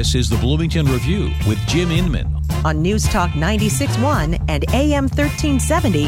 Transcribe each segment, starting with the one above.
This is the Bloomington Review with Jim Inman on News Talk 96.1 and AM 1370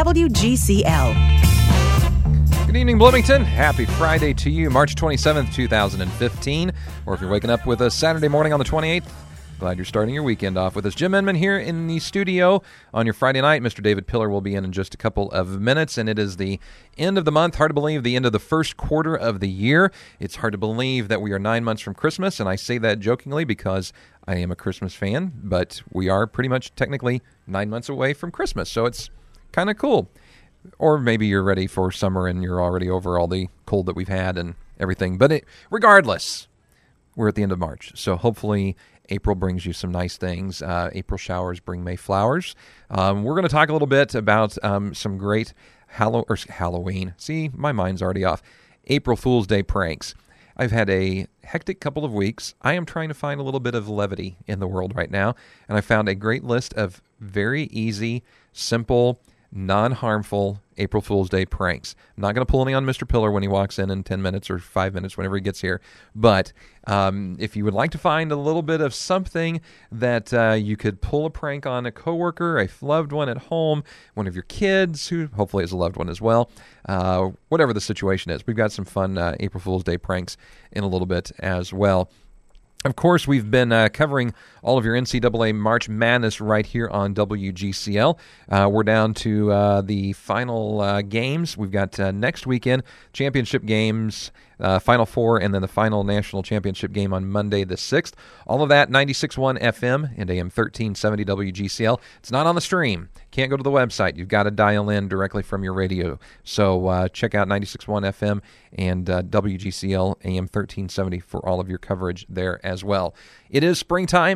WGCL. Good evening, Bloomington. Happy Friday to you, March 27th, 2015. Or if you're waking up with us Saturday morning on the 28th, glad you're starting your weekend off with us. Jim Inman here in the studio on your Friday night. Mr. David Pillar will be in just a couple of minutes, and it is the end of the month. Hard to believe, the end of the first quarter of the year. It's hard to believe that we are 9 months from Christmas, and I say that jokingly because I am a Christmas fan, but we are pretty much technically 9 months away from Christmas, so it's kind of cool. Or maybe you're ready for summer and you're already over all the cold that we've had and everything. But regardless, we're at the end of March, so hopefully April brings you some nice things. April showers bring May flowers. We're going to talk a little bit about some great Halloween. See, my mind's already off. April Fool's Day pranks. I've had a hectic couple of weeks. I am trying to find a little bit of levity in the world right now, and I found a great list of very easy, simple, non-harmful April Fool's Day pranks. I'm not going to pull any on Mr. Pillar when he walks in 10 minutes or 5 minutes, whenever he gets here. But if you would like to find a little bit of something that you could pull a prank on a coworker, a loved one at home, one of your kids, who hopefully is a loved one as well, whatever the situation is. We've got some fun April Fool's Day pranks in a little bit as well. Of course, we've been covering all of your NCAA March Madness right here on WGCL. We're down to the final games. We've got next weekend, championship games, Final Four, and then the final national championship game on Monday the 6th. All of that, 96.1 FM and AM 1370 WGCL. It's not on the stream. Can't go to the website. You've got to dial in directly from your radio. So check out 96.1 FM and WGCL AM 1370 for all of your coverage there as well. It is springtime.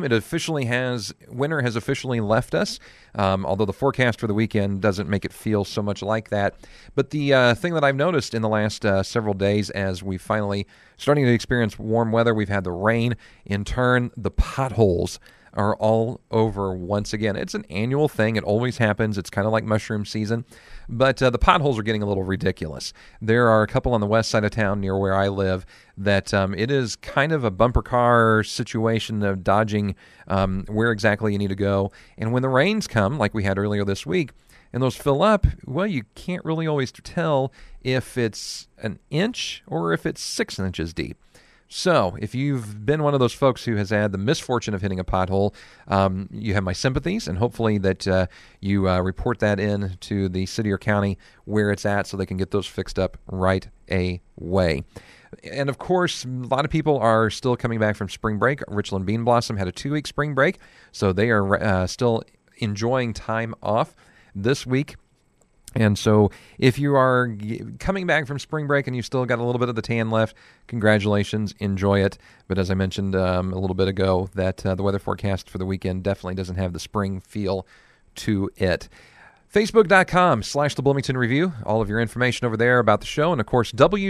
Winter has officially left us, although the forecast for the weekend doesn't make it feel so much like that. But the thing that I've noticed in the last several days, as we finally starting to experience warm weather, we've had the rain. In turn, the potholes are all over once again. It's an annual thing. It always happens. It's kind of like mushroom season. But the potholes are getting a little ridiculous. There are a couple on the west side of town near where I live that it is kind of a bumper car situation of dodging where exactly you need to go. And when the rains come, like we had earlier this week, and those fill up, well, you can't really always tell if it's an inch or if it's 6 inches deep. So, if you've been one of those folks who has had the misfortune of hitting a pothole, you have my sympathies, and hopefully that you report that in to the city or county where it's at so they can get those fixed up right away. And, of course, a lot of people are still coming back from spring break. Richland Bean Blossom had a 2-week spring break, so they are still enjoying time off this week. And so if you are coming back from spring break and you've still got a little bit of the tan left, congratulations, enjoy it. But as I mentioned a little bit ago, that the weather forecast for the weekend definitely doesn't have the spring feel to it. Facebook.com/The Bloomington Review. All of your information over there about the show. And, of course,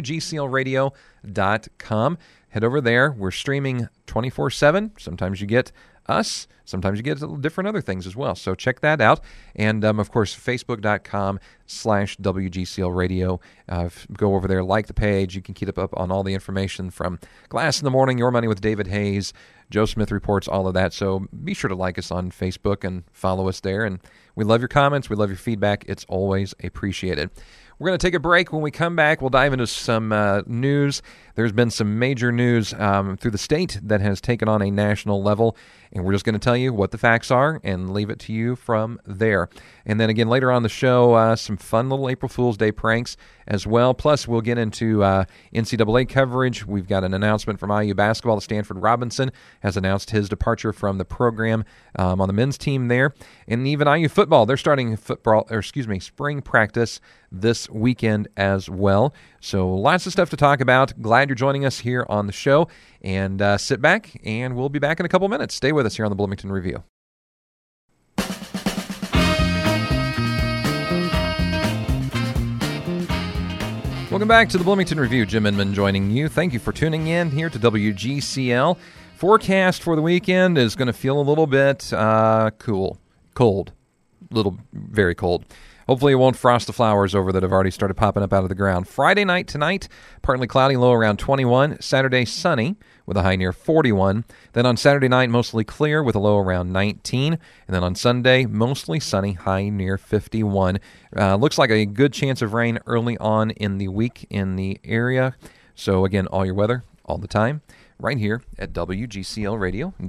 WGCLradio.com. Head over there. We're streaming 24/7. Sometimes you get us. Sometimes you get different other things as well. So check that out. And, of course, Facebook.com/WGCLradio. Go over there, like the page. You can keep up on all the information from Glass in the Morning, Your Money with David Hayes, Joe Smith Reports, all of that. So be sure to like us on Facebook and follow us there. And we love your comments. We love your feedback. It's always appreciated. We're going to take a break. When we come back, we'll dive into some news. There's been some major news through the state that has taken on a national level, and we're just going to tell you what the facts are and leave it to you from there. And then again, later on the show, some fun little April Fool's Day pranks as well. Plus, we'll get into NCAA coverage. We've got an announcement from IU basketball. Stanford Robinson has announced his departure from the program on the men's team there. And even IU football, they're starting spring practice this weekend as well. So lots of stuff to talk about. Glad you're joining us here on the show. And sit back, and we'll be back in a couple minutes. Stay with us here on the Bloomington Review. Welcome back to the Bloomington Review. Jim Inman joining you. Thank you for tuning in here to WGCL. Forecast for the weekend is going to feel a little bit cold. Very cold. Hopefully it won't frost the flowers over that have already started popping up out of the ground. Friday night tonight, partly cloudy, low around 21. Saturday, sunny with a high near 41. Then on Saturday night, mostly clear with a low around 19. And then on Sunday, mostly sunny, high near 51. Looks like a good chance of rain early on in the week in the area. So again, all your weather, all the time, right here at WGCL Radio and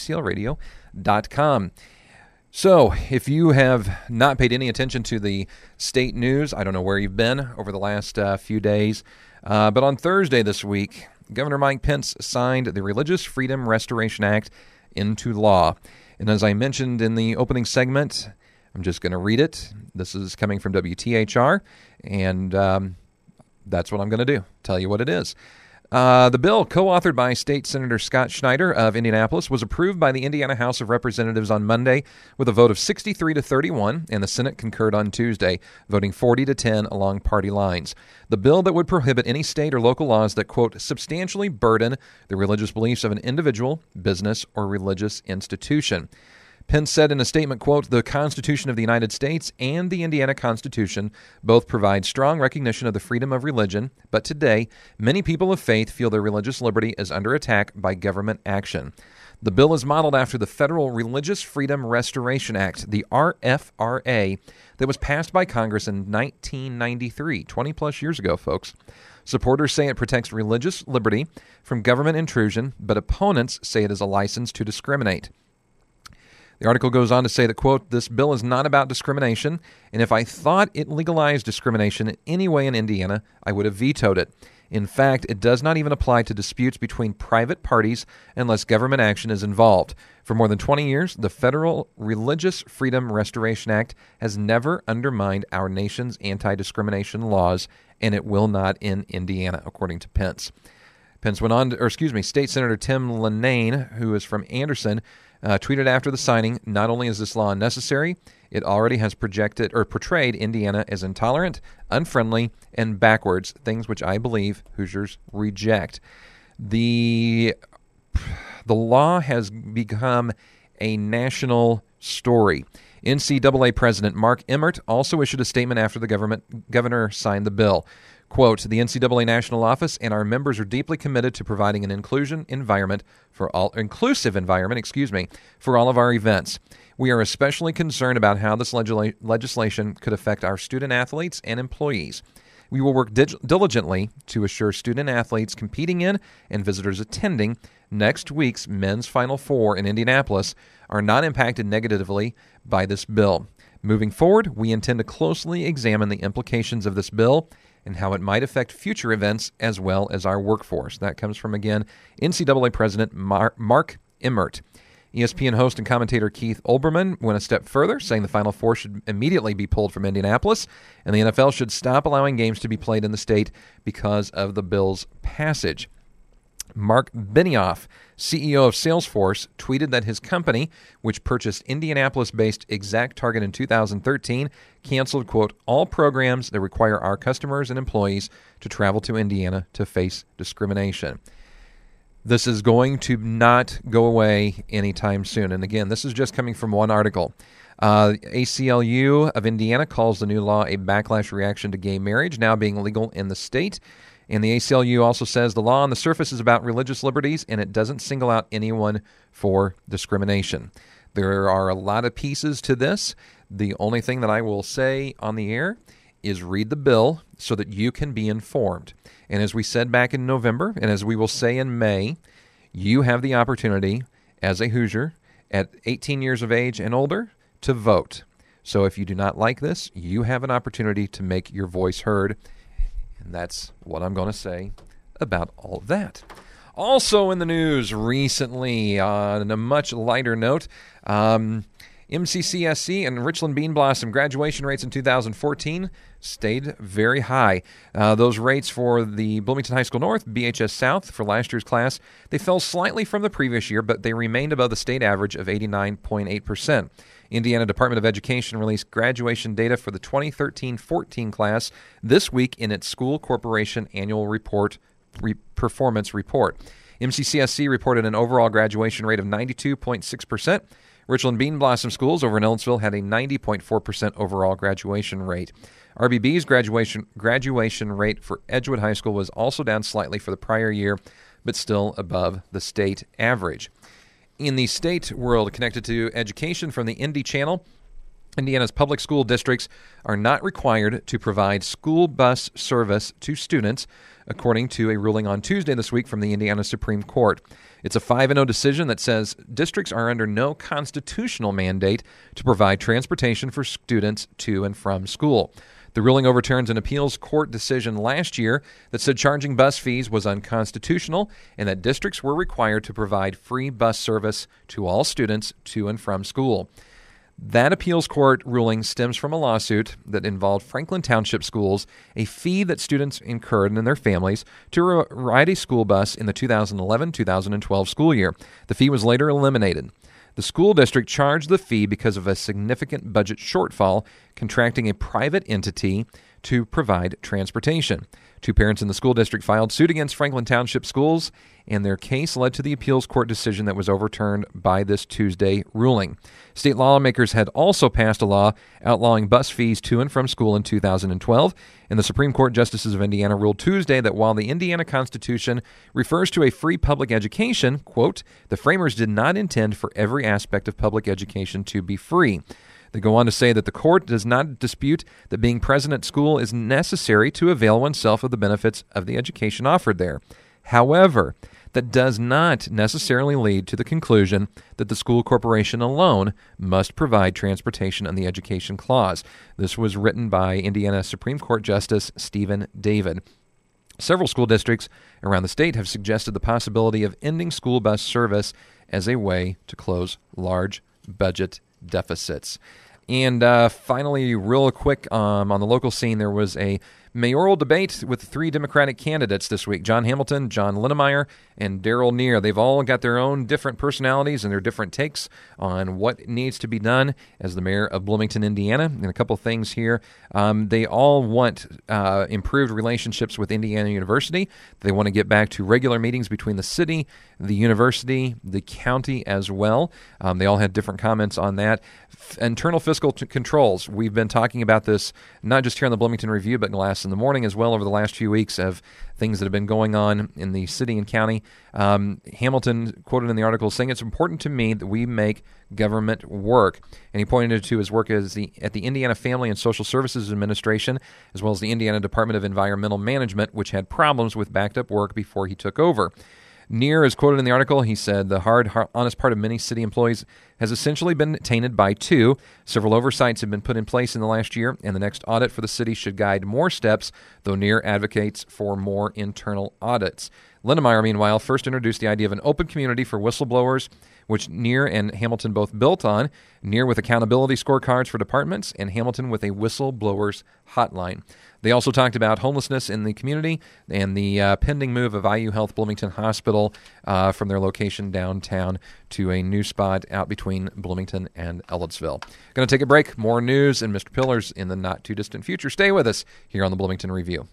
WGCLradio.com. So, if you have not paid any attention to the state news, I don't know where you've been over the last few days, but on Thursday this week, Governor Mike Pence signed the Religious Freedom Restoration Act into law. And as I mentioned in the opening segment, I'm just going to read it. This is coming from WTHR, and that's what I'm going to do, tell you what it is. The bill, co-authored by State Senator Scott Schneider of Indianapolis, was approved by the Indiana House of Representatives on Monday with a vote of 63-31, and the Senate concurred on Tuesday, voting 40-10 along party lines. The bill that would prohibit any state or local laws that, quote, substantially burden the religious beliefs of an individual, business, or religious institution. Pence said in a statement, quote, the Constitution of the United States and the Indiana Constitution both provide strong recognition of the freedom of religion, but today, many people of faith feel their religious liberty is under attack by government action. The bill is modeled after the Federal Religious Freedom Restoration Act, the RFRA, that was passed by Congress in 1993, 20-plus years ago, folks. Supporters say it protects religious liberty from government intrusion, but opponents say it is a license to discriminate. The article goes on to say that, quote, this bill is not about discrimination, and if I thought it legalized discrimination in any way in Indiana, I would have vetoed it. In fact, it does not even apply to disputes between private parties unless government action is involved. For more than 20 years, the Federal Religious Freedom Restoration Act has never undermined our nation's anti-discrimination laws, and it will not in Indiana, according to Pence. State Senator Tim Lanane, who is from Anderson, tweeted after the signing, not only is this law unnecessary, it already has portrayed Indiana as intolerant, unfriendly, and backwards, things which I believe Hoosiers reject. The law has become a national story. NCAA President Mark Emmert also issued a statement after the governor signed the bill. Quote, the NCAA National Office and our members are deeply committed to providing an inclusive environment for all of our events. We are especially concerned about how this legislation could affect our student athletes and employees. We will work diligently to assure student athletes competing in and visitors attending next week's men's Final Four in Indianapolis are not impacted negatively by this bill. Moving forward, we intend to closely examine the implications of this bill and how it might affect future events as well as our workforce. That comes from, again, NCAA President Mark Emmert. ESPN host and commentator Keith Olbermann went a step further, saying the Final Four should immediately be pulled from Indianapolis, and the NFL should stop allowing games to be played in the state because of the bill's passage. Mark Benioff, CEO of Salesforce, tweeted that his company, which purchased Indianapolis-based ExactTarget in 2013, canceled, quote, all programs that require our customers and employees to travel to Indiana to face discrimination. This is going to not go away anytime soon. And again, this is just coming from one article. ACLU of Indiana calls the new law a backlash reaction to gay marriage now being legal in the state. And the ACLU also says the law on the surface is about religious liberties, and it doesn't single out anyone for discrimination. There are a lot of pieces to this. The only thing that I will say on the air is read the bill so that you can be informed. And as we said back in November, and as we will say in May, you have the opportunity as a Hoosier at 18 years of age and older to vote. So if you do not like this, you have an opportunity to make your voice heard. And that's what I'm going to say about all of that. Also in the news recently, on a much lighter note, MCCSC and Richland Bean Blossom graduation rates in 2014 stayed very high. Those rates for the Bloomington High School North, BHS South, for last year's class, they fell slightly from the previous year, but they remained above the state average of 89.8%. Indiana Department of Education released graduation data for the 2013-14 class this week in its School Corporation Annual Performance Report. MCCSC reported an overall graduation rate of 92.6%, Richland Bean Blossom Schools over in Ellettsville had a 90.4% overall graduation rate. RBB's graduation rate for Edgewood High School was also down slightly for the prior year, but still above the state average. In the state world connected to education from the Indy Channel, Indiana's public school districts are not required to provide school bus service to students, according to a ruling on Tuesday this week from the Indiana Supreme Court. It's a 5-0 decision that says districts are under no constitutional mandate to provide transportation for students to and from school. The ruling overturns an appeals court decision last year that said charging bus fees was unconstitutional and that districts were required to provide free bus service to all students to and from school. That appeals court ruling stems from a lawsuit that involved Franklin Township Schools, a fee that students incurred and their families to ride a school bus in the 2011-2012 school year. The fee was later eliminated. The school district charged the fee because of a significant budget shortfall, contracting a private entity to provide transportation. 2 parents in the school district filed suit against Franklin Township Schools, and their case led to the appeals court decision that was overturned by this Tuesday ruling. State lawmakers had also passed a law outlawing bus fees to and from school in 2012, and the Supreme Court Justices of Indiana ruled Tuesday that while the Indiana Constitution refers to a free public education, quote, the framers did not intend for every aspect of public education to be free. They go on to say that the court does not dispute that being present at school is necessary to avail oneself of the benefits of the education offered there. However, that does not necessarily lead to the conclusion that the school corporation alone must provide transportation on the Education Clause. This was written by Indiana Supreme Court Justice Stephen David. Several school districts around the state have suggested the possibility of ending school bus service as a way to close large budget deficits. And finally, real quick, on the local scene, there was a mayoral debate with 3 Democratic candidates this week: John Hamilton, John Linnemeyer, and Darrell Neer. They've all got their own different personalities and their different takes on what needs to be done as the mayor of Bloomington, Indiana. And a couple things here. They all want improved relationships with Indiana University. They want to get back to regular meetings between the city, the university, the county as well. They all had different comments on that. Internal fiscal controls. We've been talking about this not just here on the Bloomington Review, but in the morning as well over the last few weeks of things that have been going on in the city and county. Hamilton, quoted in the article, saying, "It's important to me that we make government work." And he pointed to his work at the Indiana Family and Social Services Administration, as well as the Indiana Department of Environmental Management, which had problems with backed up work before he took over. Neer is quoted in the article. He said, "The hard, honest part of many city employees has essentially been tainted by 2. Several oversights have been put in place in the last year, and the next audit for the city should guide more steps, though Neer advocates for more internal audits." Linnemeyer, meanwhile, first introduced the idea of an open community for whistleblowers, which Neer and Hamilton both built on. Neer with accountability scorecards for departments, and Hamilton with a whistleblowers hotline. They also talked about homelessness in the community and the pending move of IU Health Bloomington Hospital from their location downtown to a new spot out between Bloomington and Ellettsville. Going to take a break. More news and Mr. Pillars in the not-too-distant future. Stay with us here on the Bloomington Review.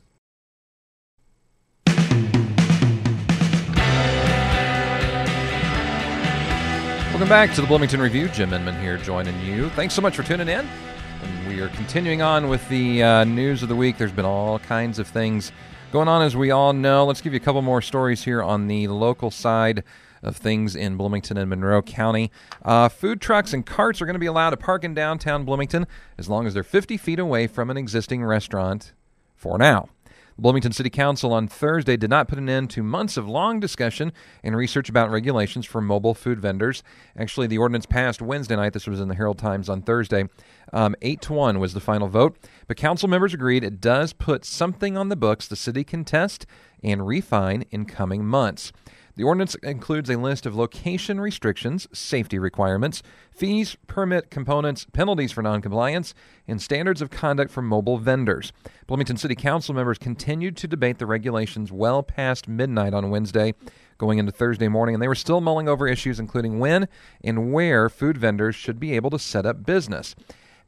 Welcome back to the Bloomington Review. Jim Inman here joining you. Thanks so much for tuning in. And we are continuing on with the news of the week. There's been all kinds of things going on, as we all know. Let's give you a couple more stories here on the local side of things in Bloomington and Monroe County. Food trucks and carts are going to be allowed to park in downtown Bloomington as long as they're 50 feet away from an existing restaurant for now. Bloomington City Council on Thursday did not put an end to months of long discussion and research about regulations for mobile food vendors. Actually, the ordinance passed Wednesday night. This was in the Herald Times on Thursday. 8-1 was the final vote. But council members agreed it does put something on the books the city can test and refine in coming months. The ordinance includes a list of location restrictions, safety requirements, fees, permit components, penalties for noncompliance, and standards of conduct for mobile vendors. Bloomington City Council members continued to debate the regulations well past midnight on Wednesday, going into Thursday morning, and they were still mulling over issues including when and where food vendors should be able to set up business.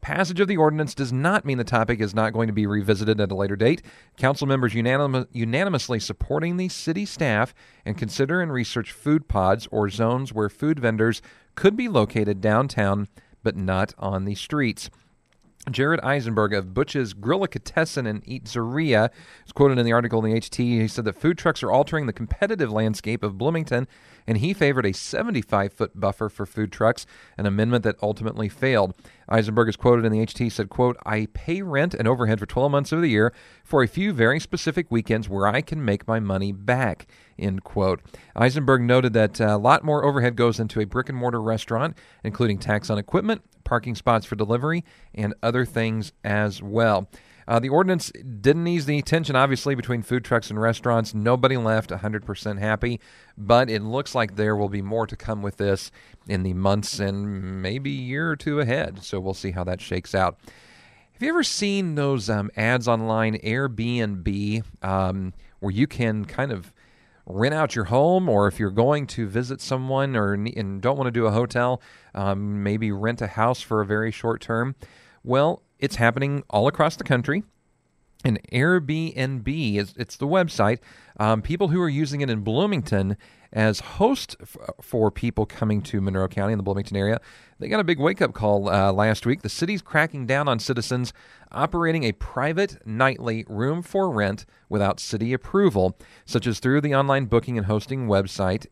Passage of the ordinance does not mean the topic is not going to be revisited at a later date. Council members unanimously supporting the city staff and consider and research food pods or zones where food vendors could be located downtown but not on the streets. Jared Eisenberg of Butch's Grillicatessen and Eatzeria is quoted in the article in the HT. He said that food trucks are altering the competitive landscape of Bloomington, and he favored a 75-foot buffer for food trucks, an amendment that ultimately failed. Eisenberg is quoted in the HT, said, quote, "I pay rent and overhead for 12 months of the year for a few very specific weekends where I can make my money back," end quote. Eisenberg noted that a lot more overhead goes into a brick-and-mortar restaurant, including tax on equipment, parking spots for delivery, and other things as well. The ordinance didn't ease the tension, obviously, between food trucks and restaurants. Nobody left 100% happy, but it looks like there will be more to come with this in the months and maybe year or two ahead, so we'll see how that shakes out. Have you ever seen those ads online, Airbnb, where you can kind of rent out your home, or if you're going to visit someone and don't want to do a hotel, maybe rent a house for a very short term? Well, it's happening all across the country. And Airbnb, it's the website. People who are using it in Bloomington as host for people coming to Monroe County in the Bloomington area, they got a big wake-up call last week. The city's cracking down on citizens operating a private nightly room for rent without city approval, such as through the online booking and hosting website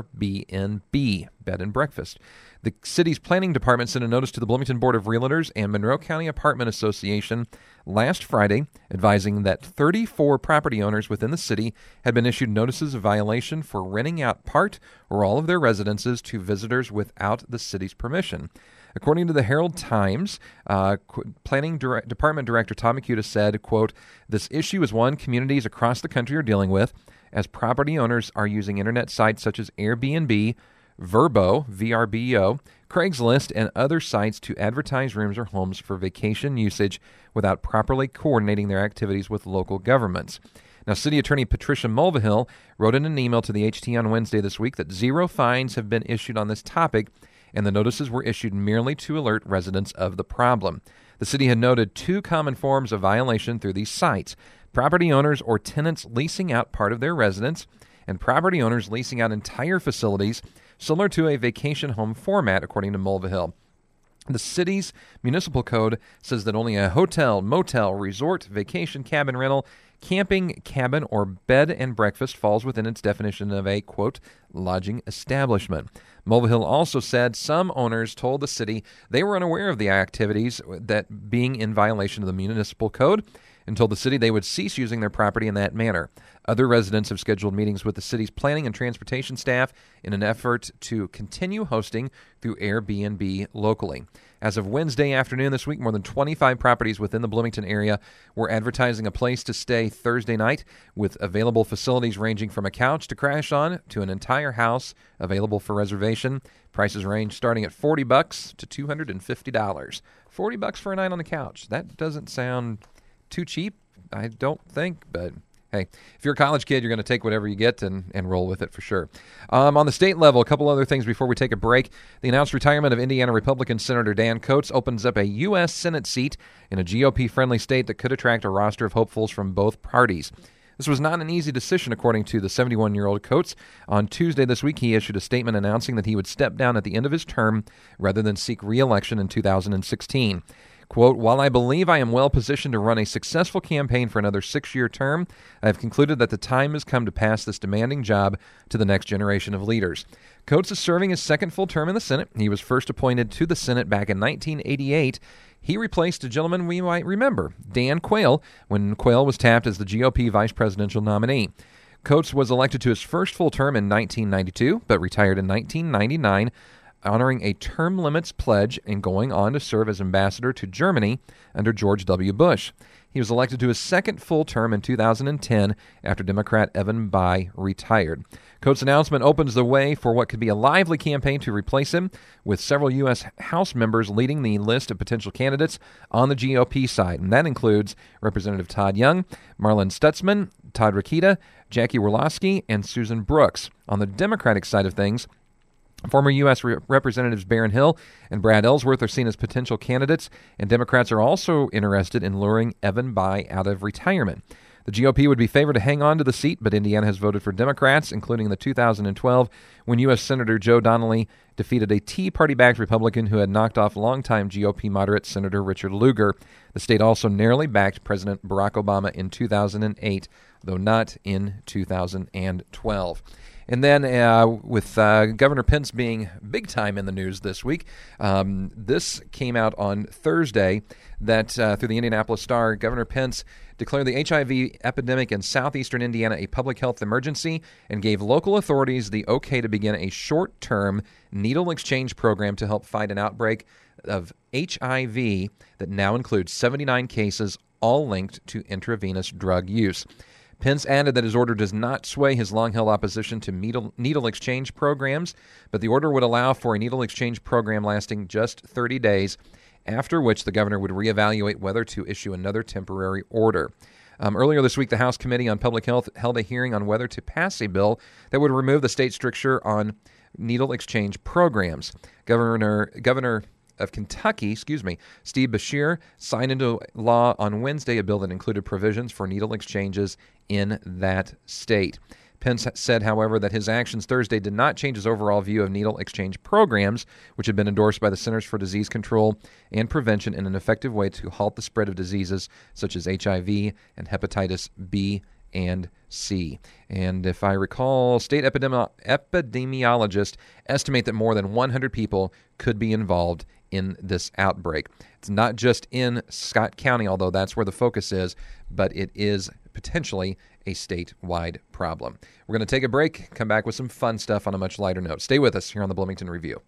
Airbnb, bed and breakfast. The city's planning department sent a notice to the Bloomington Board of Realtors and Monroe County Apartment Association last Friday, advising that 34 property owners within the city had been issued notices of violation for renting out part or all of their residences to visitors without the city's permission. According to the Herald Times, Planning Department Director Tom McCuta said, quote, "This issue is one communities across the country are dealing with, as property owners are using internet sites such as Airbnb, Vrbo, VRBO, Craigslist, and other sites to advertise rooms or homes for vacation usage without properly coordinating their activities with local governments." Now, City Attorney Patricia Mulvihill wrote in an email to the HT on Wednesday this week that 0 fines have been issued on this topic, and the notices were issued merely to alert residents of the problem. The city had noted 2 common forms of violation through these sites: property owners or tenants leasing out part of their residence, and property owners leasing out entire facilities, similar to a vacation home format, according to Mulvihill. The city's municipal code says that only a hotel, motel, resort, vacation cabin rental, camping cabin, or bed and breakfast falls within its definition of a, quote, lodging establishment. Mulvihill also said some owners told the city they were unaware of the activities that being in violation of the municipal code, and told the city they would cease using their property in that manner. Other residents have scheduled meetings with the city's planning and transportation staff in an effort to continue hosting through Airbnb locally. As of Wednesday afternoon this week, more than 25 properties within the Bloomington area were advertising a place to stay Thursday night, with available facilities ranging from a couch to crash on to an entire house available for reservation. Prices range starting at $40 to $250. $40 for a night on the couch. That doesn't sound too cheap, I don't think, but hey, if you're a college kid, you're going to take whatever you get and roll with it for sure. On the state level, a couple other things before we take a break. The announced retirement of Indiana Republican Senator Dan Coats opens up a U.S. Senate seat in a GOP-friendly state that could attract a roster of hopefuls from both parties. This was not an easy decision, according to the 71-year-old Coats. On Tuesday this week, he issued a statement announcing that he would step down at the end of his term rather than seek re-election in 2016. Quote, "While I believe I am well positioned to run a successful campaign for another 6-year term, I have concluded that the time has come to pass this demanding job to the next generation of leaders." Coats is serving his second full term in the Senate. He was first appointed to the Senate back in 1988. He replaced a gentleman we might remember, Dan Quayle, when Quayle was tapped as the GOP vice presidential nominee. Coats was elected to his first full term in 1992, but retired in 1999, honoring a term limits pledge and going on to serve as ambassador to Germany under George W. Bush. He was elected to his second full term in 2010 after Democrat Evan Bayh retired. Coats' announcement opens the way for what could be a lively campaign to replace him, with several U.S. House members leading the list of potential candidates on the GOP side, and that includes Representative Todd Young, Marlin Stutzman, Todd Rokita, Jackie Werlowski, and Susan Brooks. On the Democratic side of things, Former U.S. Representatives Barron Hill and Brad Ellsworth are seen as potential candidates, and Democrats are also interested in luring Evan Bayh out of retirement. The GOP would be favored to hang on to the seat, but Indiana has voted for Democrats, including in the 2012 when U.S. Senator Joe Donnelly defeated a Tea Party-backed Republican who had knocked off longtime GOP moderate Senator Richard Lugar. The state also narrowly backed President Barack Obama in 2008, though not in 2012. And then with Governor Pence being big time in the news this week, this came out on Thursday that through the Indianapolis Star, Governor Pence declared the HIV epidemic in southeastern Indiana a public health emergency and gave local authorities the okay to begin a short-term needle exchange program to help fight an outbreak of HIV that now includes 79 cases, all linked to intravenous drug use. Pence added that his order does not sway his long-held opposition to needle exchange programs, but the order would allow for a needle exchange program lasting just 30 days, after which the governor would reevaluate whether to issue another temporary order. Earlier this week, the House Committee on Public Health held a hearing on whether to pass a bill that would remove the state stricture on needle exchange programs. Governor of Kentucky, Steve Beshear, signed into law on Wednesday a bill that included provisions for needle exchanges in that state. Pence said, however, that his actions Thursday did not change his overall view of needle exchange programs, which had been endorsed by the Centers for Disease Control and Prevention in an effective way to halt the spread of diseases such as HIV and hepatitis B and C. And if I recall, state epidemiologists estimate that more than 100 people could be involved in this outbreak. It's not just in Scott County, although that's where the focus is, but it is potentially a statewide problem. We're going to take a break, come back with some fun stuff on a much lighter note. Stay with us here on the Bloomington Review.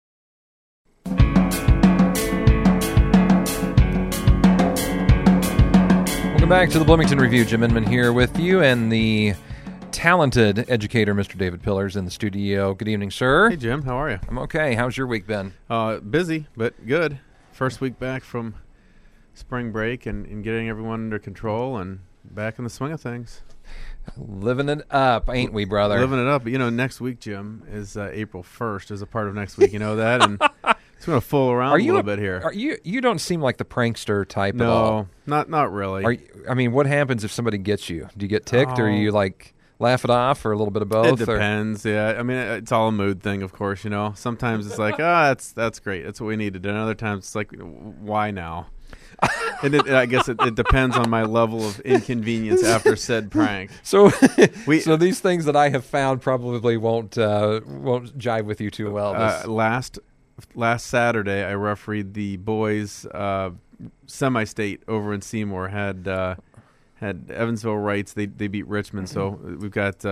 Welcome back to the Bloomington Review. Jim Inman here with you, and the talented educator, Mr. David Pillars, in the studio. Good evening, sir. Hey, Jim. How are you? I'm okay. How's your week been? Busy, but good. First week back from spring break and getting everyone under control and back in the swing of things. Living it up, ain't we, brother? Living it up. You know, next week, Jim, is April 1st is a part of next week. You know that? And it's going to fool around a little bit here. You don't seem like the prankster type at all. No, not really. What happens if somebody gets you? Do you get ticked, or you laugh it off, or a little bit of both? It depends, yeah. I mean, it's all a mood thing, of course, you know. Sometimes it's like, that's great. That's what we needed. And other times it's like, why now? And I guess it depends on my level of inconvenience after said prank. So these things that I have found probably won't jive with you too well. Last Saturday, I refereed the boys' semi-state over in Seymour. Had Evansville Rights. They beat Richmond, so we've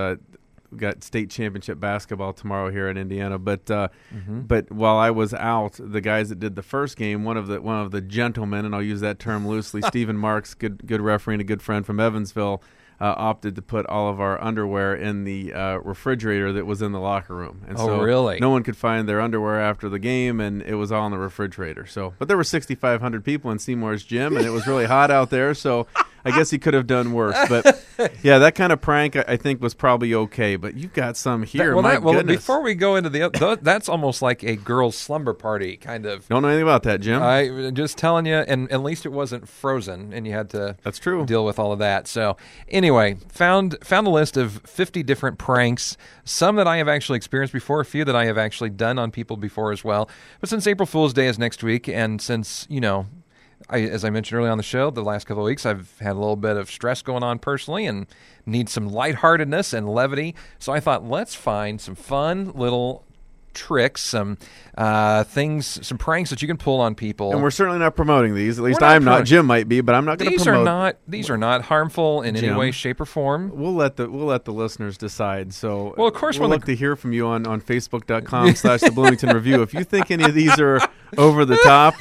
got state championship basketball tomorrow here in Indiana. But while I was out, the guys that did the first game, one of the gentlemen, and I'll use that term loosely, Stephen Marks, good referee and a good friend from Evansville, opted to put all of our underwear in the refrigerator that was in the locker room. And so really? No one could find their underwear after the game, and it was all in the refrigerator. But there were 6,500 people in Seymour's gym, and it was really hot out there, so I guess he could have done worse. But, yeah, that kind of prank I think was probably okay. But you've got some here. My goodness. Before we go into that's almost like a girls' slumber party kind of. Don't know anything about that, Jim. I'm just telling you, and at least it wasn't frozen, and you had to That's true. deal with all of that. So anyway, found a list of 50 different pranks, some that I have actually experienced before, a few that I have actually done on people before as well. But since April Fool's Day is next week, and since, as I mentioned earlier on the show, the last couple of weeks I've had a little bit of stress going on personally and need some lightheartedness and levity. So I thought, let's find some fun little tricks, some things, some pranks that you can pull on people. And we're certainly not promoting these. At least I'm not. Jim might be, but I'm not going to promote. These are not harmful in any way, shape, or form. We'll let the listeners decide. So of course, we'll look to hear from you on Facebook.com/The Bloomington Review. If you think any of these are over the top,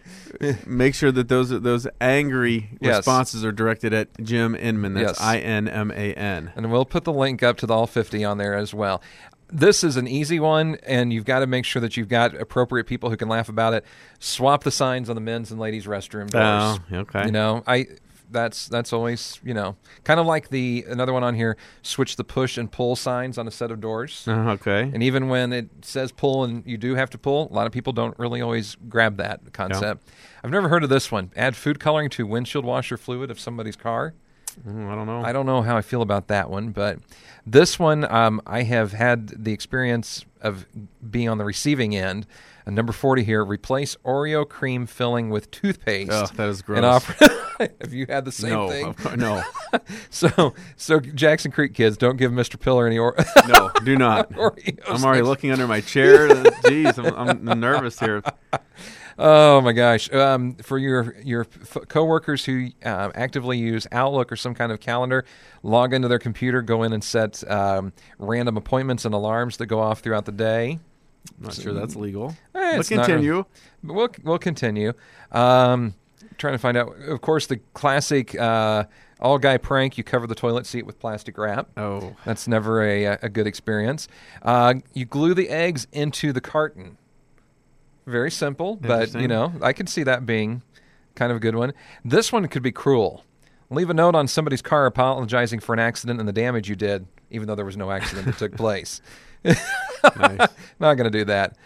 make sure that those angry responses are directed at Jim Inman. That's INMAN. And we'll put the link up to the all 50 on there as well. This is an easy one, and you've got to make sure that you've got appropriate people who can laugh about it. Swap the signs on the men's and ladies' restroom doors. Oh, okay. That's always, kind of like another one on here, switch the push and pull signs on a set of doors. Okay. And even when it says pull and you do have to pull, a lot of people don't really always grab that concept. Yeah. I've never heard of this one. Add food coloring to windshield washer fluid of somebody's car. I don't know. I don't know how I feel about that one, but this one I have had the experience of being on the receiving end. Number 40 here, replace Oreo cream filling with toothpaste. Oh, that is gross. Have you had the same thing? No. So Jackson Creek kids, don't give Mr. Pillar any No, do not. Oreos. I'm already looking under my chair. Jeez, I'm nervous here. Oh my gosh! For your coworkers who actively use Outlook or some kind of calendar, log into their computer, go in and set random appointments and alarms that go off throughout the day. I'm not sure that's legal. Let's continue. We'll continue. Trying to find out. Of course, the classic all guy prank: you cover the toilet seat with plastic wrap. Oh, that's never a good experience. You glue the eggs into the carton. Very simple, but, I can see that being kind of a good one. This one could be cruel. Leave a note on somebody's car apologizing for an accident and the damage you did, even though there was no accident that took place. Nice. Not going to do that.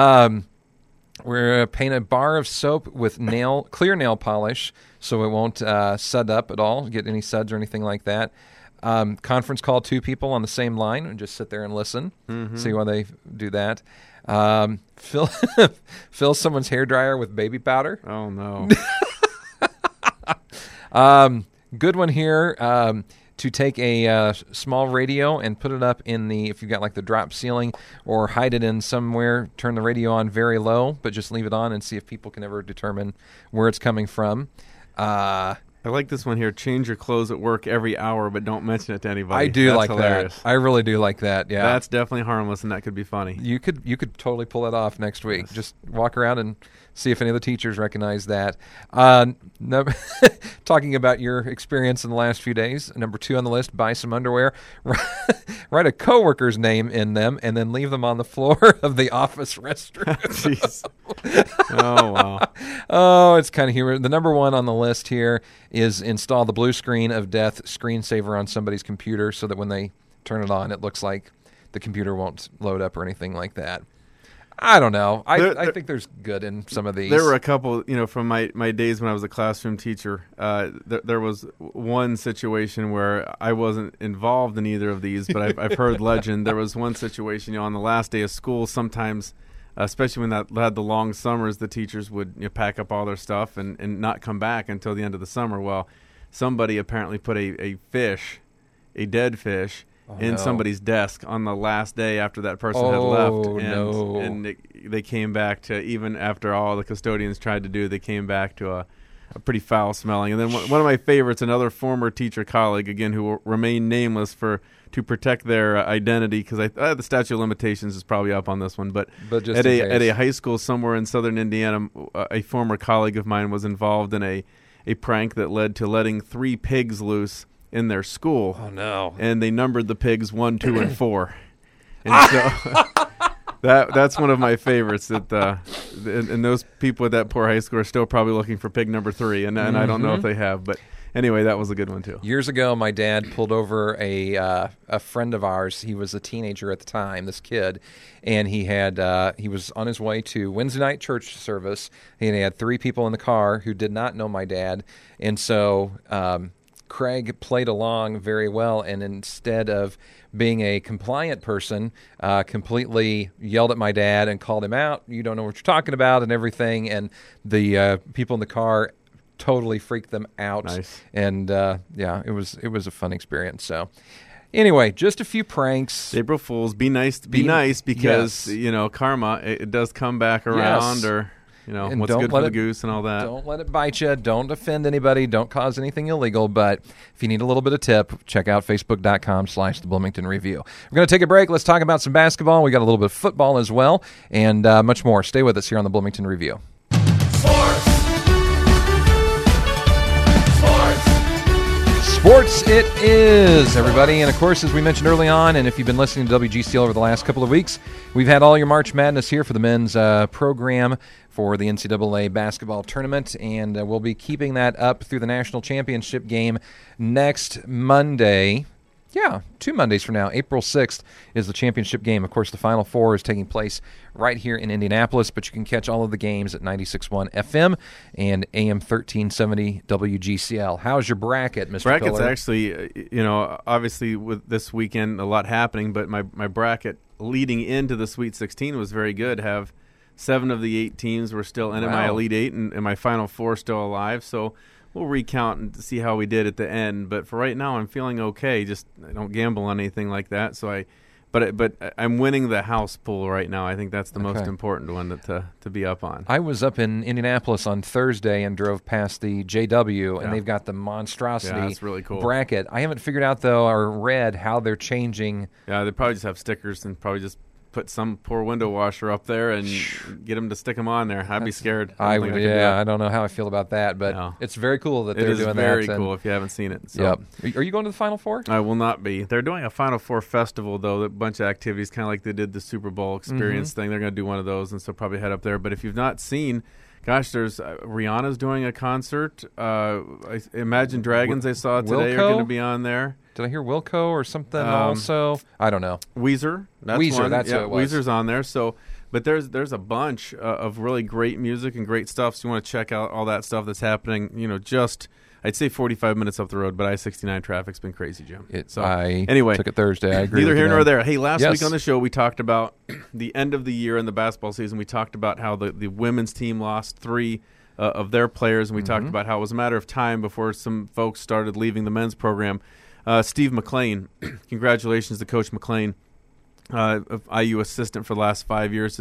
We're paint a bar of soap with clear nail polish so it won't sud up at all, get any suds or anything like that. Conference call 2 people on the same line and just sit there and listen, see why they do that. Fill someone's hairdryer with baby powder. Oh, no. Good one here, to take a small radio and put it up if you've got like the drop ceiling, or hide it in somewhere, turn the radio on very low, but just leave it on and see if people can ever determine where it's coming from. I like this one here. Change your clothes at work every hour, but don't mention it to anybody. I do. That's like hilarious. that. I really do like that. Yeah, that's definitely harmless, and that could be funny. You could totally pull that off next week. Yes. Just walk around and see if any of the teachers recognize that. Talking about your experience in the last few days, number 2 on the list: buy some underwear, write a coworker's name in them, and then leave them on the floor of the office restroom. Jeez. Oh wow. Oh, it's kind of humorous. The number 1 on the list here is install the blue screen of death screensaver on somebody's computer so that when they turn it on, it looks like the computer won't load up or anything like that. I don't know. I think there's good in some of these. There were a couple, from my days when I was a classroom teacher. There was one situation where I wasn't involved in either of these, but I've heard legend. There was one situation, on the last day of school, sometimes, especially when that had the long summers, the teachers would pack up all their stuff and not come back until the end of the summer. Well, somebody apparently put a dead fish, in somebody's desk on the last day after that person had left. And they came back to, even after all the custodians tried to do, they came back to a pretty foul smelling. And then one of my favorites, another former teacher colleague, again, who will remain nameless to protect their identity, because the statute of limitations is probably up on this one. But just at a high school somewhere in southern Indiana, a former colleague of mine was involved in a prank that led to letting 3 pigs loose in their school. Oh no! And they numbered the pigs 1, 2, and 4. And so that's one of my favorites. That and those people at that poor high school are still probably looking for pig number 3, and I don't know if they have. But anyway, that was a good one too. Years ago, my dad pulled over a friend of ours. He was a teenager at the time. This kid, and he was on his way to Wednesday night church service, and he had 3 people in the car who did not know my dad, and so Craig played along very well, and instead of being a compliant person, completely yelled at my dad and called him out. You don't know what you're talking about and everything. And the people in the car totally freaked them out. Nice. And it was a fun experience. So anyway, just a few pranks. April Fools, be nice because yes. Karma, it does come back around. Yes. Or and what's good for the goose and all that. Don't let it bite you. Don't offend anybody. Don't cause anything illegal. But if you need a little bit of tip, check out Facebook.com/The Bloomington Review. We're going to take a break. Let's talk about some basketball. We got a little bit of football as well, and much more. Stay with us here on the Bloomington Review. Sports it is, everybody. And, of course, as we mentioned early on, and if you've been listening to WGCL over the last couple of weeks, we've had all your March Madness here for the men's program for the NCAA basketball tournament, and we'll be keeping that up through the national championship game next Monday. Yeah, 2 Mondays from now. April 6th is the championship game. Of course, the Final Four is taking place right here in Indianapolis, but you can catch all of the games at 96.1 FM and AM 1370 WGCL. How's your bracket, Mr. Bracket's Pillar? actually, obviously with this weekend, a lot happening, but my bracket leading into the Sweet 16 was very good. Have 7 of the 8 teams were still in my Elite 8, and my Final Four still alive, so we'll recount and see how we did at the end. But for right now, I'm feeling okay. Just I don't gamble on anything like that. So but I'm winning the house pool right now. I think that's the most important one to be up on. I was up in Indianapolis on Thursday and drove past the JW, and they've got the monstrosity that's really cool bracket. I haven't figured out, though, or read how they're changing. Yeah, they probably just have stickers and probably just put some poor window washer up there and get them to stick them on there. I'd be scared. I don't know how I feel about that, but it's very cool that they're doing that. It is very cool if you haven't seen it. So. Yep. Are you going to the Final Four? I will not be. They're doing a Final Four festival, though, a bunch of activities, kind of like they did the Super Bowl experience thing. They're going to do one of those, and so probably head up there. But if you've not seen, gosh, there's Rihanna's doing a concert. Imagine Dragons I saw today are going to be on there. Did I hear Wilco or something also? I don't know. Weezer. That's Weezer, one. that's who it was. Weezer's on there. So, but there's a bunch of really great music and great stuff. So you want to check out all that stuff that's happening. Just I'd say 45 minutes up the road, but I-69 traffic's been crazy, Jim. Anyway, took it Thursday. I agree. Neither here nor there. Hey, last week on the show we talked about the end of the year in the basketball season. We talked about how the women's team lost 3 of their players, and we talked about how it was a matter of time before some folks started leaving the men's program. Steve McLean, congratulations to Coach McLean, IU assistant for the last 5 years,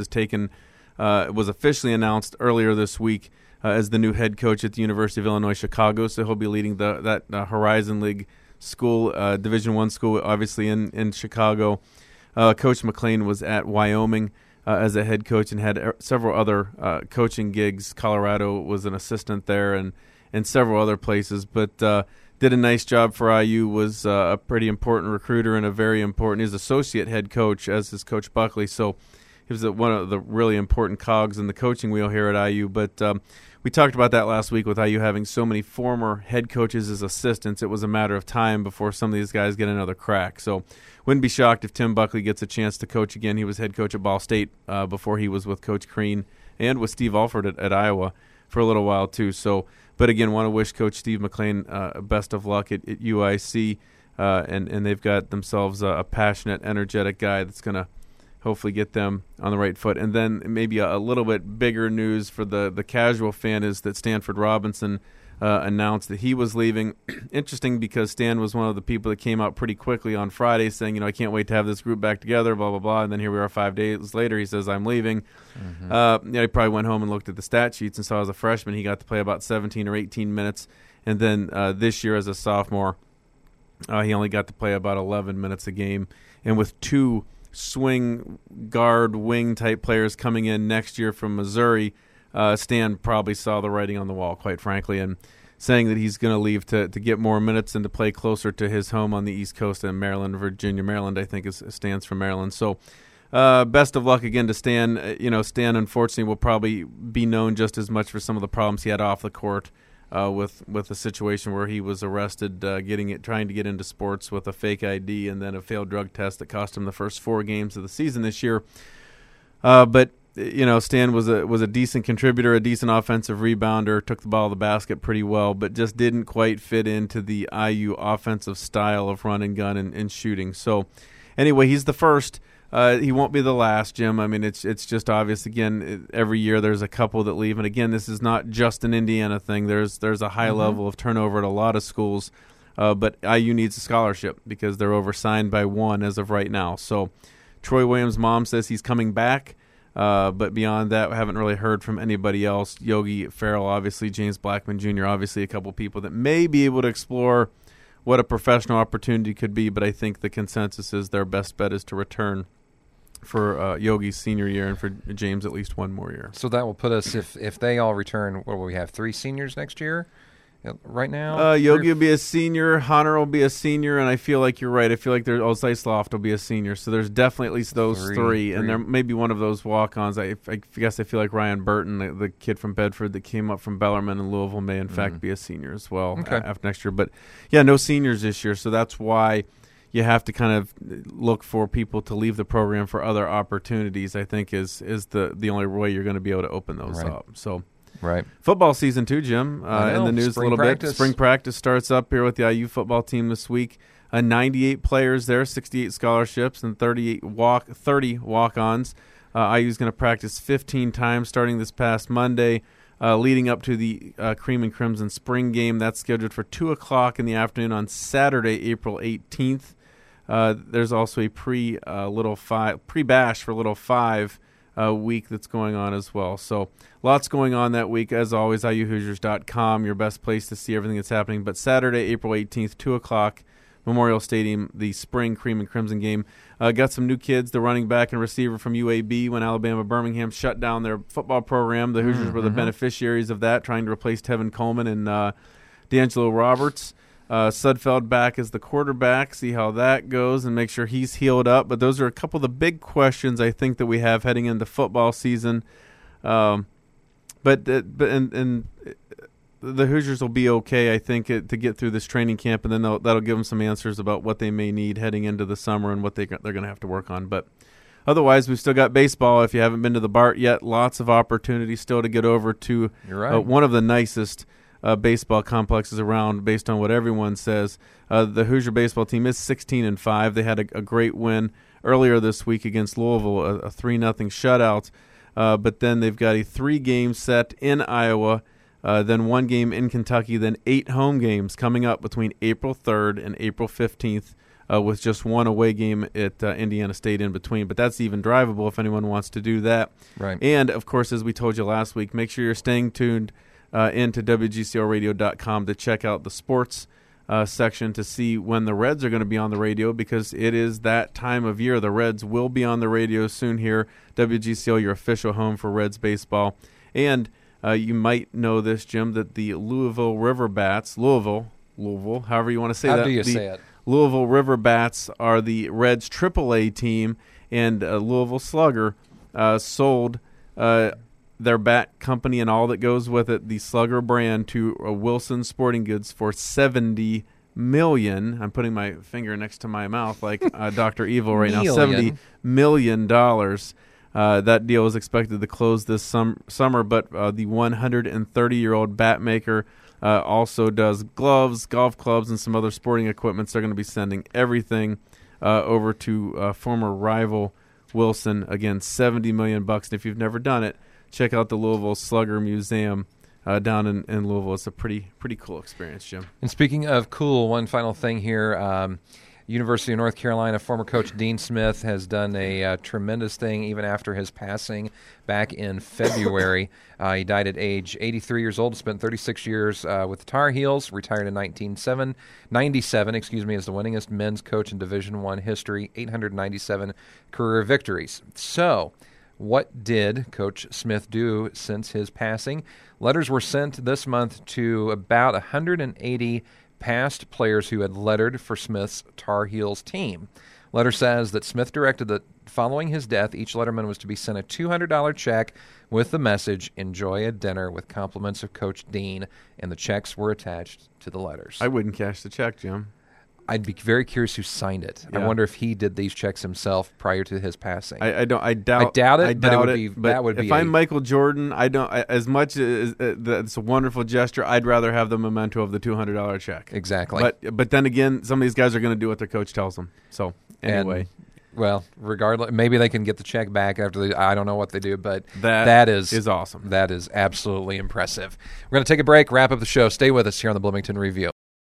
was officially announced earlier this week as the new head coach at the University of Illinois Chicago. So he'll be leading that Horizon League school, Division I school, obviously in Chicago. Coach McLean was at Wyoming as a head coach and had several other coaching gigs. Colorado was an assistant there and several other places, but did a nice job for IU, was a pretty important recruiter and a very important, his associate head coach as is Coach Buckley. So he was one of the really important cogs in the coaching wheel here at IU. But we talked about that last week with IU having so many former head coaches as assistants. It was a matter of time before some of these guys get another crack. So wouldn't be shocked if Tim Buckley gets a chance to coach again. He was head coach at Ball State before he was with Coach Crean and with Steve Alford at Iowa for a little while too. So, but again, want to wish Coach Steve McLean best of luck at UIC, and they've got themselves a passionate, energetic guy that's going to hopefully get them on the right foot. And then maybe a little bit bigger news for the casual fan is that Stanford Robinson announced that he was leaving. Interesting, because Stan was one of the people that came out pretty quickly on Friday saying, I can't wait to have this group back together, blah, blah, blah. And then here we are 5 days later. He says, I'm leaving. He probably went home and looked at the stat sheets and saw as a freshman he got to play about 17 or 18 minutes. And then this year as a sophomore, he only got to play about 11 minutes a game. And with 2 swing guard wing type players coming in next year from Missouri, Stan probably saw the writing on the wall, quite frankly, and saying that he's going to leave to get more minutes and to play closer to his home on the East Coast in Maryland, Virginia. Maryland, I think, stands for Maryland. So best of luck again to Stan. Stan, unfortunately, will probably be known just as much for some of the problems he had off the court with a situation where he was arrested trying to get into sports with a fake ID and then a failed drug test that cost him the first 4 games of the season this year. But Stan was a decent contributor, a decent offensive rebounder, took the ball to the basket pretty well, but just didn't quite fit into the IU offensive style of run and gun and shooting. So anyway, he's the first. He won't be the last, Jim. I mean, it's just obvious. Again, every year there's a couple that leave, and again, this is not just an Indiana thing. There's a high level of turnover at a lot of schools, but IU needs a scholarship because they're oversigned by 1 as of right now. So Troy Williams' mom says he's coming back. But beyond that, we haven't really heard from anybody else. Yogi Ferrell, obviously, James Blackman Jr., obviously a couple people that may be able to explore what a professional opportunity could be, but I think the consensus is their best bet is to return for Yogi's senior year and for James at least 1 more year. So that will put us, if they all return, what will we have, 3 seniors next year? right now? Yogi will be a senior, Hunter will be a senior, and I feel like you're right. I feel like Zeisloft will be a senior. So there's definitely at least those three. And there may be one of those walk-ons. I guess I feel like Ryan Burton, the kid from Bedford that came up from Bellarmine in Louisville, may in fact be a senior as well after next year. But, yeah, no seniors this year, so that's why you have to kind of look for people to leave the program for other opportunities, I think, is the only way you're going to be able to open those up. So. Right. Football season too, Jim. In the news a little bit. Spring practice starts up here with the IU football team this week. 98 players there, 68 scholarships, and 30 walk-ons. IU's going to practice 15 times starting this past Monday, leading up to the Cream and Crimson spring game. That's scheduled for 2 o'clock in the afternoon on Saturday, April 18th. There's also a pre-bash for Little Five week that's going on as well. So lots going on that week. As always, IUHoosiers.com, your best place to see everything that's happening. But Saturday, April 18th, 2 o'clock, Memorial Stadium, the spring Cream and Crimson game. Got some new kids, the running back and receiver from UAB when Alabama-Birmingham shut down their football program. The Hoosiers were the beneficiaries of that, trying to replace Tevin Coleman and D'Angelo Roberts. Sudfeld back as the quarterback, see how that goes and make sure he's healed up. But those are a couple of the big questions I think that we have heading into football season. But the Hoosiers will be okay, I think, to get through this training camp, and then that'll give them some answers about what they may need heading into the summer and what they're going to have to work on. But otherwise, we've still got baseball. If you haven't been to the BART yet, lots of opportunities still to get over to one of the nicest baseball complexes around, based on what everyone says. The Hoosier baseball team is 16-5. They had a great win earlier this week against Louisville, a 3-0 shutout. But then they've got a 3-game set in Iowa, then 1 game in Kentucky, then 8 home games coming up between April 3rd and April 15th, with just 1 away game at Indiana State in between. But that's even drivable if anyone wants to do that. Right. And, of course, as we told you last week, make sure you're staying tuned into WGCLradio.com to check out the sports section to see when the Reds are going to be on the radio, because it is that time of year. The Reds will be on the radio soon here. WGCL, your official home for Reds baseball. And you might know this, Jim, that the Louisville River Bats, Louisville, however you want to say that. How do you say it? Louisville River Bats are the Reds AAA team, and Louisville Slugger sold their bat company and all that goes with it, the Slugger brand, to Wilson Sporting Goods for $70 million. I'm putting my finger next to my mouth like Dr. Evil right now. $70 million. That deal is expected to close this summer, but the 130-year-old bat maker also does gloves, golf clubs, and some other sporting equipment. So they're going to be sending everything over to former rival Wilson. Again, $70 million. And if you've never done it, check out the Louisville Slugger Museum down in Louisville. It's a pretty cool experience, Jim. And speaking of cool, one final thing here. University of North Carolina former coach Dean Smith has done a tremendous thing even after his passing back in February. He died at age 83 years old, spent 36 years with the Tar Heels, retired in 1997, as the winningest men's coach in Division I history, 897 career victories. So, what did Coach Smith do since his passing? Letters were sent this month to about 180 past players who had lettered for Smith's Tar Heels team. Letter says that Smith directed that following his death, each letterman was to be sent a $200 check with the message, "Enjoy a dinner with compliments of Coach Dean," and the checks were attached to the letters. I wouldn't cash the check, Jim. I'd be very curious who signed it. Yeah. I wonder if he did these checks himself prior to his passing. I doubt it. That would be. If I'm Michael Jordan, I don't. As much as it's a wonderful gesture, I'd rather have the memento of the $200 check. Exactly. But then again, some of these guys are going to do what their coach tells them. So anyway. Regardless, maybe they can get the check back after I don't know what they do, but that is awesome. That is absolutely impressive. We're going to take a break, wrap up the show. Stay with us here on the Bloomington Review.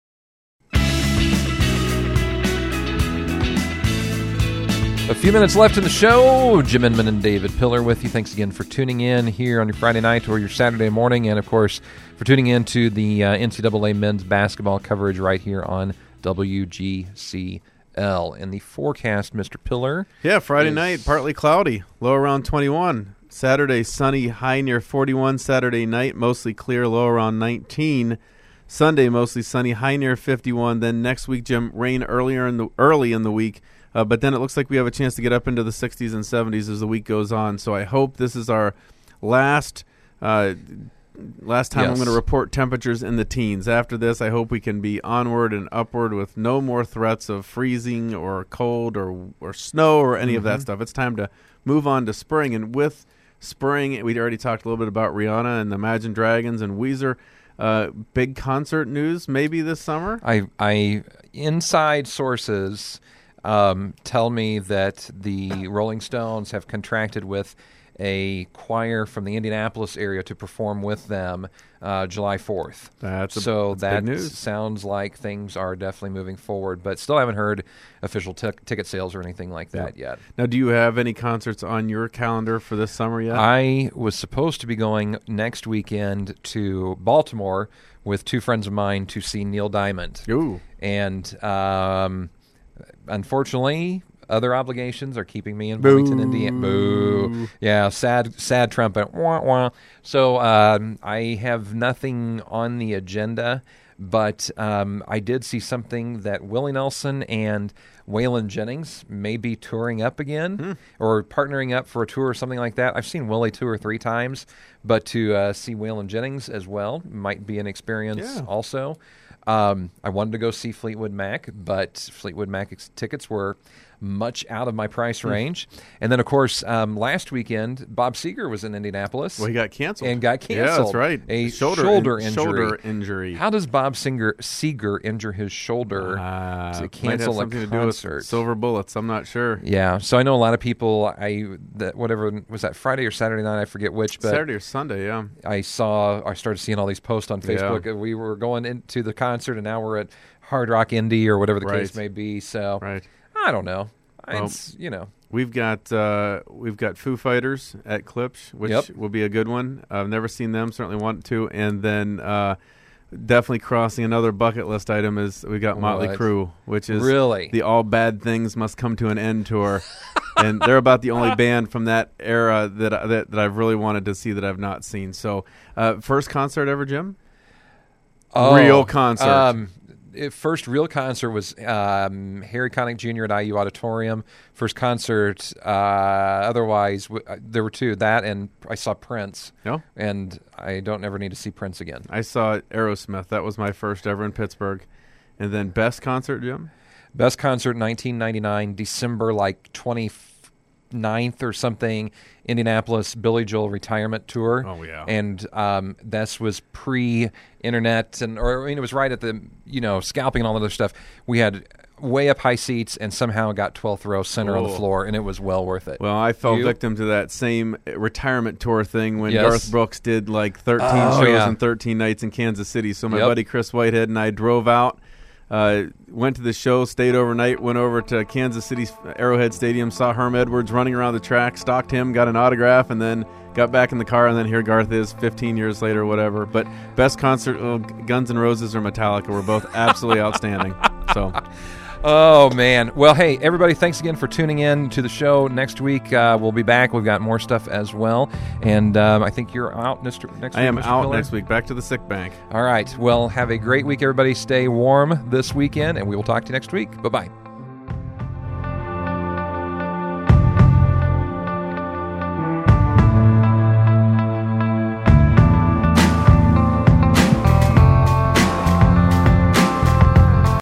A few minutes left in the show. Jim Inman and David Pillar with you. Thanks again for tuning in here on your Friday night or your Saturday morning, and, of course, for tuning in to the NCAA men's basketball coverage right here on WGCL. And the forecast, Mr. Pillar. Yeah, Friday night, partly cloudy, low around 21. Saturday, sunny, high near 41. Saturday night, mostly clear, low around 19. Sunday, mostly sunny, high near 51. Then next week, Jim, rain early in the week. But then it looks like we have a chance to get up into the 60s and 70s as the week goes on. So I hope this is our last time I'm going to report temperatures in the teens. After this, I hope we can be onward and upward with no more threats of freezing or cold or snow or any of that stuff. It's time to move on to spring. And with spring, we already talked a little bit about Rihanna and the Imagine Dragons and Weezer. Big concert news maybe this summer? I inside sources tell me that the Rolling Stones have contracted with a choir from the Indianapolis area to perform with them July 4th. That's that big news. Sounds like things are definitely moving forward, but still haven't heard official ticket sales or anything like that yet. Now, do you have any concerts on your calendar for this summer yet? I was supposed to be going next weekend to Baltimore with two friends of mine to see Neil Diamond. Ooh. And unfortunately, other obligations are keeping me in Bloomington, Indiana. Boo. Yeah, sad trumpet. Wah, wah. So I have nothing on the agenda, but I did see something that Willie Nelson and Waylon Jennings may be touring up again or partnering up for a tour or something like that. I've seen Willie 2 or 3 times, but to see Waylon Jennings as well might be an experience also. I wanted to go see Fleetwood Mac, but Fleetwood Mac tickets were much out of my price range. And then, of course, last weekend, Bob Seger was in Indianapolis. Well, he got canceled. Yeah, that's right. A shoulder injury. Shoulder injury. How does Bob Seger injure his shoulder to cancel a concert? To do with silver bullets. I'm not sure. Yeah, so I know a lot of people. Whatever was that, Friday or Saturday night? I forget which. But Saturday or Sunday. Yeah. I started seeing all these posts on Facebook. We were going into the concert, and now we're at Hard Rock Indy or whatever the case may be. So I don't know. It's We've got Foo Fighters at Klipsch, which will be a good one. I've never seen them, certainly want to. And then definitely crossing another bucket list item is we got Motley Crue, which is really the All Bad Things Must Come to an End tour. And they're about the only band from that era that I've really wanted to see that I've not seen. So first concert ever, Jim? Real concert. First real concert was Harry Connick Jr. at IU Auditorium. First concert, otherwise, there were 2. That and I saw Prince. Yeah. And I don't ever need to see Prince again. I saw Aerosmith. That was my first ever in Pittsburgh. And then best concert, Jim? Best concert, 1999, December 29th or something, Indianapolis, Billy Joel retirement tour. Oh, yeah. And this was pre-internet, it was right at the, scalping and all that other stuff. We had way up high seats and somehow got 12th row center on the floor, and it was well worth it. Well, I fell victim to that same retirement tour thing when Garth Brooks did 13 shows and 13 nights in Kansas City. So my buddy Chris Whitehead and I drove out, went to the show, stayed overnight, went over to Kansas City's Arrowhead Stadium, saw Herm Edwards running around the track, stalked him, got an autograph, and then got back in the car, and then here Garth is 15 years later or whatever. But best concert, Guns N' Roses or Metallica were both absolutely outstanding. So, oh, man. Well, hey, everybody, thanks again for tuning in to the show. Next week, we'll be back. We've got more stuff as well. And I think you're out next week, I am Mr. out Miller? next week. Back to the sick bank. All right. Well, have a great week, everybody. Stay warm this weekend, and we will talk to you next week. Bye-bye.